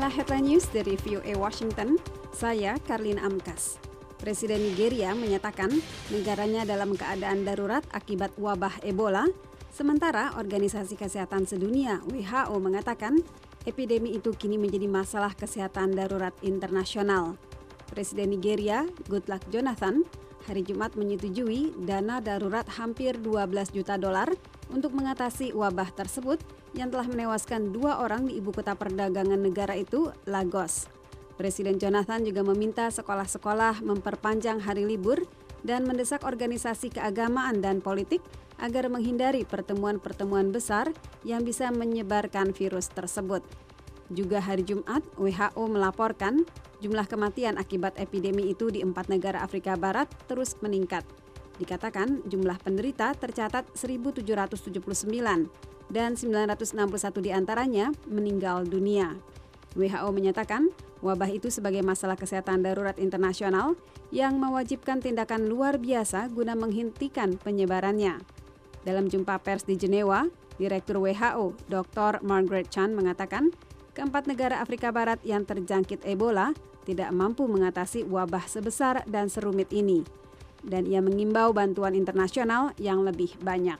Inilah headline news dari VOA Washington, saya Karlina Amkas. Presiden Nigeria menyatakan negaranya dalam keadaan darurat akibat wabah Ebola, sementara Organisasi Kesehatan Sedunia WHO mengatakan epidemi itu kini menjadi masalah kesehatan darurat internasional. Presiden Nigeria, Goodluck Jonathan, hari Jumat menyetujui dana darurat hampir $12 juta untuk mengatasi wabah tersebut yang telah menewaskan 2 orang di ibu kota perdagangan negara itu, Lagos. Presiden Jonathan juga meminta sekolah-sekolah memperpanjang hari libur dan mendesak organisasi keagamaan dan politik agar menghindari pertemuan-pertemuan besar yang bisa menyebarkan virus tersebut. Juga hari Jumat, WHO melaporkan jumlah kematian akibat epidemi itu di 4 negara Afrika Barat terus meningkat. Dikatakan jumlah penderita tercatat 1.779 dan 961 diantaranya meninggal dunia. WHO menyatakan wabah itu sebagai masalah kesehatan darurat internasional yang mewajibkan tindakan luar biasa guna menghentikan penyebarannya. Dalam jumpa pers di Jenewa, Direktur WHO, Dr. Margaret Chan mengatakan keempat negara Afrika Barat yang terjangkit Ebola tidak mampu mengatasi wabah sebesar dan serumit ini. Dan ia mengimbau bantuan internasional yang lebih banyak.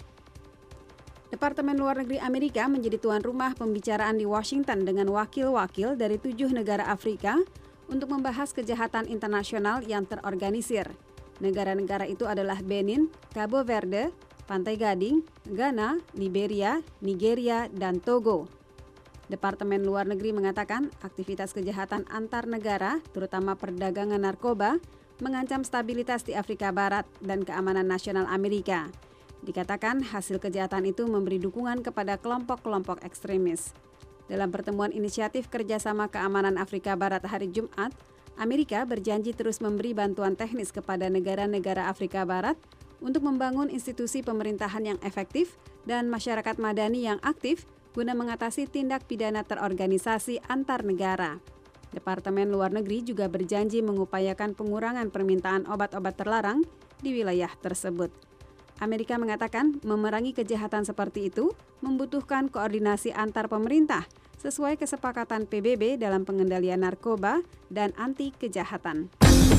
Departemen Luar Negeri Amerika menjadi tuan rumah pembicaraan di Washington dengan wakil-wakil dari 7 negara Afrika untuk membahas kejahatan internasional yang terorganisir. Negara-negara itu adalah Benin, Cabo Verde, Pantai Gading, Ghana, Liberia, Nigeria, dan Togo. Departemen Luar Negeri mengatakan aktivitas kejahatan antar negara, terutama perdagangan narkoba, mengancam stabilitas di Afrika Barat dan keamanan nasional Amerika. Dikatakan hasil kejahatan itu memberi dukungan kepada kelompok-kelompok ekstremis. Dalam pertemuan inisiatif kerjasama keamanan Afrika Barat hari Jumat, Amerika berjanji terus memberi bantuan teknis kepada negara-negara Afrika Barat untuk membangun institusi pemerintahan yang efektif dan masyarakat madani yang aktif guna mengatasi tindak pidana terorganisasi antar negara. Departemen Luar Negeri juga berjanji mengupayakan pengurangan permintaan obat-obat terlarang di wilayah tersebut. Amerika mengatakan memerangi kejahatan seperti itu membutuhkan koordinasi antar pemerintah sesuai kesepakatan PBB dalam pengendalian narkoba dan anti kejahatan.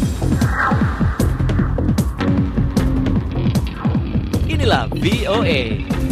Inilah VOA.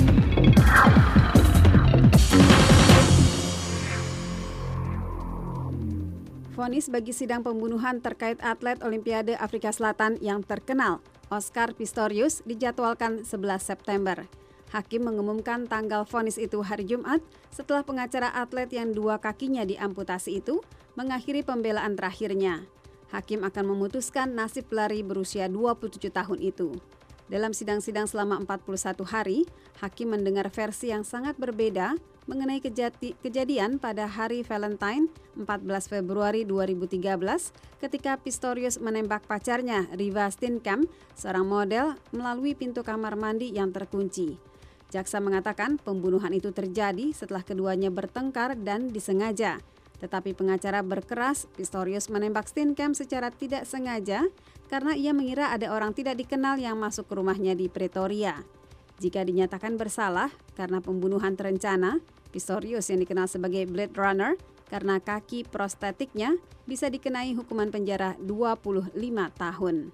Vonis bagi sidang pembunuhan terkait atlet Olimpiade Afrika Selatan yang terkenal, Oscar Pistorius, dijadwalkan 11 September. Hakim mengumumkan tanggal vonis itu hari Jumat setelah pengacara atlet yang 2 kakinya diamputasi itu mengakhiri pembelaan terakhirnya. Hakim akan memutuskan nasib pelari berusia 27 tahun itu. Dalam sidang-sidang selama 41 hari, hakim mendengar versi yang sangat berbeda mengenai kejadian pada hari Valentine 14 Februari 2013 ketika Pistorius menembak pacarnya Riva Steenkamp, seorang model, melalui pintu kamar mandi yang terkunci. Jaksa mengatakan pembunuhan itu terjadi setelah keduanya bertengkar dan disengaja. Tetapi pengacara berkeras Pistorius menembak Steenkamp secara tidak sengaja karena ia mengira ada orang tidak dikenal yang masuk ke rumahnya di Pretoria. Jika dinyatakan bersalah karena pembunuhan terencana, Pistorius yang dikenal sebagai Blade Runner karena kaki prostetiknya bisa dikenai hukuman penjara 25 tahun.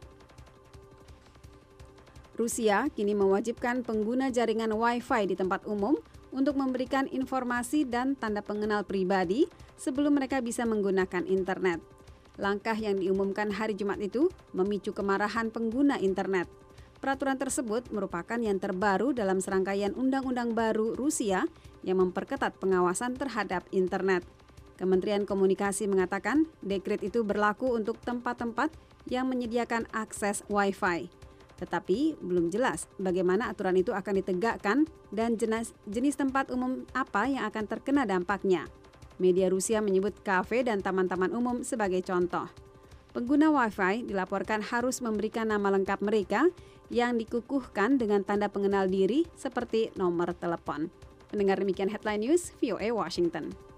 Rusia kini mewajibkan pengguna jaringan Wi-Fi di tempat umum untuk memberikan informasi dan tanda pengenal pribadi sebelum mereka bisa menggunakan internet. Langkah yang diumumkan hari Jumat itu memicu kemarahan pengguna internet. Peraturan tersebut merupakan yang terbaru dalam serangkaian undang-undang baru Rusia yang memperketat pengawasan terhadap internet. Kementerian Komunikasi mengatakan dekret itu berlaku untuk tempat-tempat yang menyediakan akses Wi-Fi. Tetapi belum jelas bagaimana aturan itu akan ditegakkan dan jenis tempat umum apa yang akan terkena dampaknya. Media Rusia menyebut kafe dan taman-taman umum sebagai contoh. Pengguna Wi-Fi dilaporkan harus memberikan nama lengkap mereka yang dikukuhkan dengan tanda pengenal diri seperti nomor telepon. Pendengar demikian headline news VOA Washington.